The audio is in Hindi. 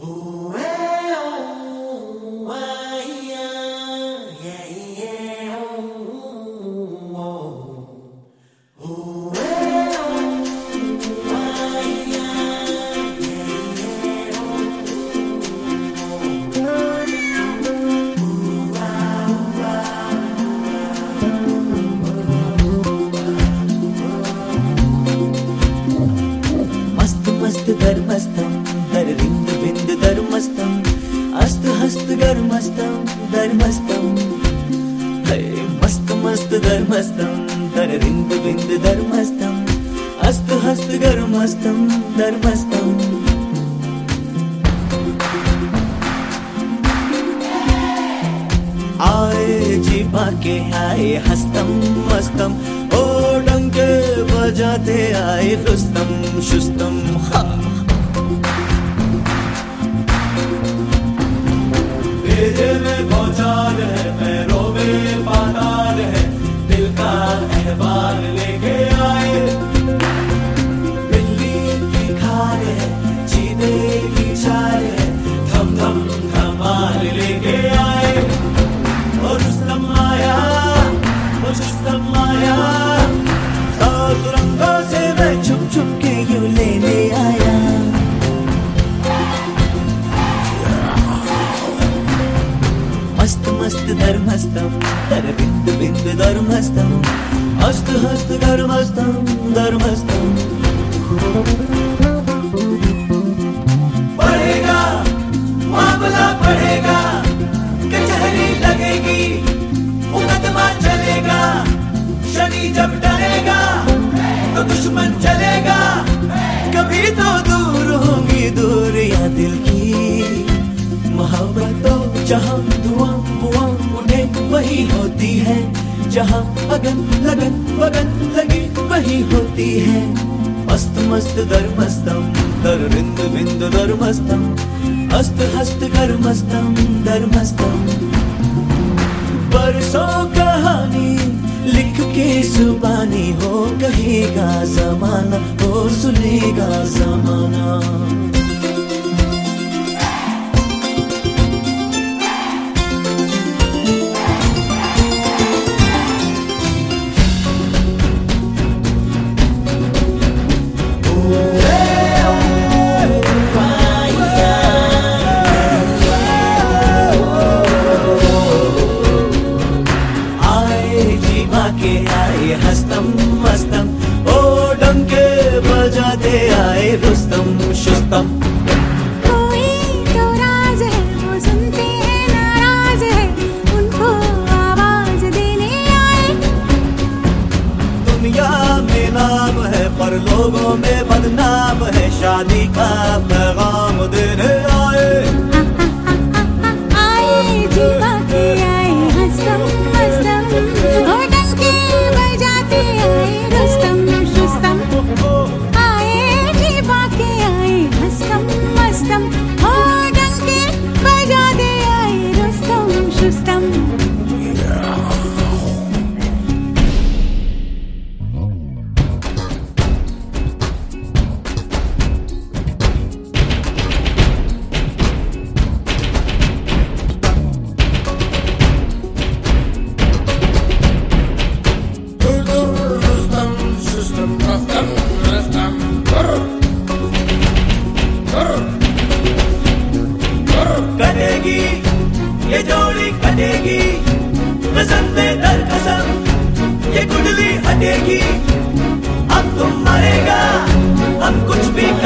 धर्मस्थं दरविंद विंद धर्मस्थं अस्त हस्त गर्मस्थं धर्मस्थं हे मस्त मस्त धर्मस्थं दरविंद विंद धर्मस्थं अस्त हस्त गर्मस्थं धर्मस्थं आए जीवा के आए हस्तम मस्तम ओ डंके बजाते आए रुस्तम शुस्तम भेजे में भौचाल है पैरों में पाताल है दिल का अहवाल लेके आए बिल्ली की खाल है चीते की चाल है धम धम धमाल लेके आए और रुस्तम आया रुस्तम आया सौ सुरंगों से मैं छुप छुप के यूं लेने आया मस्त मस्त धर्मस्थं दरविंद विंद धर्मस्थं अस्त हस्त गर्मस्थं धर्मस्थं पढ़ेगा मामला पढ़ेगा कचहरी लगेगी मुकदमा चलेगा शनि जब डरेगा तो दुश्मन चलेगा कभी तो दूर होंगी दूर या दिल की मोहब्बत तो जहाँ धुआं बुआं उठे वही होती है जहाँ अगन लगन वगन लगी वही होती है मस्त मस्त धर्मस्थं दरविंद विंद धर्मस्थं अस्त हस्त गर्मस्थं धर्मस्थं बरसों कहानी लिख के जुबानी हो कहेगा जमाना हो सुनेगा जमाना हस्तम मस्तम ओ डंके बजाते आए रुस्तम शुस्तम कोई तो राज है वो सुनते हैं नाराज है उनको आवाज देने आए दुनिया में नाम है पर लोगों में बदनाम है शादी का पैगाम देने आए आए जीवा के आए हस्तम मस्तम और डंके बजाते आए रुस्तम शुस्तम आए जीवा के आए हस्तम मस्तम और डंके बजाते आए रुस्तम शुस्तम कटेगी ये जोड़ी कटेगी कसम दे दर कसम ये कुंडली हटेगी अब तुम मरेगा हम कुछ भी